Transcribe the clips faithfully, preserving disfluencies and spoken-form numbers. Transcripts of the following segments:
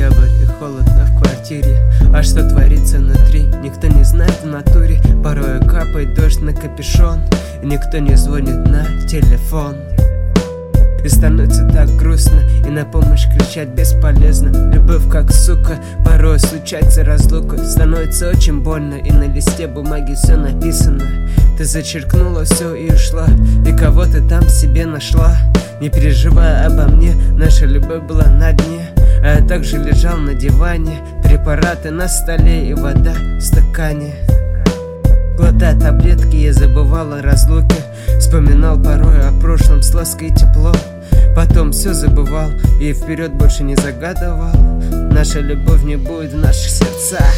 октябрь и холодно в квартире. А что творится внутри, никто не знает в натуре. Порой капает дождь на капюшон, и никто не звонит на телефон. И становится так грустно, и на помощь кричать бесполезно. Любовь как сука, порой случается разлука. Становится очень больно, и на листе бумаги все написано. Ты зачеркнула все и ушла, и кого ты там себе нашла. Не переживай обо мне, наша любовь была на дне. А я также лежал на диване, препараты на столе и вода в стакане. Глотая таблетки, я забывал о разлуке. Вспоминал порой о прошлом с лаской и тепло. Потом все забывал и вперед больше не загадывал. Наша любовь не будет в наших сердцах.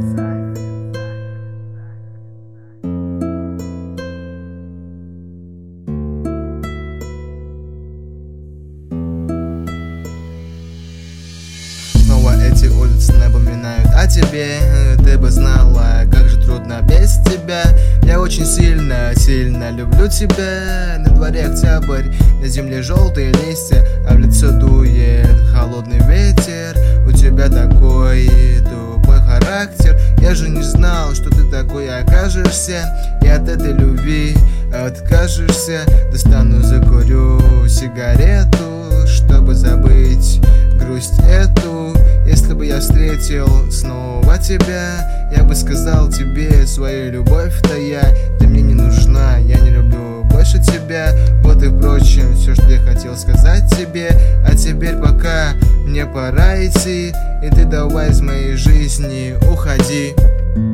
Эти улицы напоминают о тебе. Ты бы знала, как же трудно без тебя. Я очень сильно, сильно люблю тебя. На дворе октябрь, на земле желтые листья, а в лицо дует холодный ветер. У тебя такой тупой характер. Я же не знал, что ты такой окажешься, и от этой любви откажешься. Достану, закурю сигарету, чтобы забыть грусть эту. Если бы я встретил снова тебя, я бы сказал тебе свою любовь тая. Ты мне не нужна, я не люблю больше тебя. Вот и впрочем, все, что я хотел сказать тебе. А теперь пока мне пора идти, и ты давай из моей жизни уходи.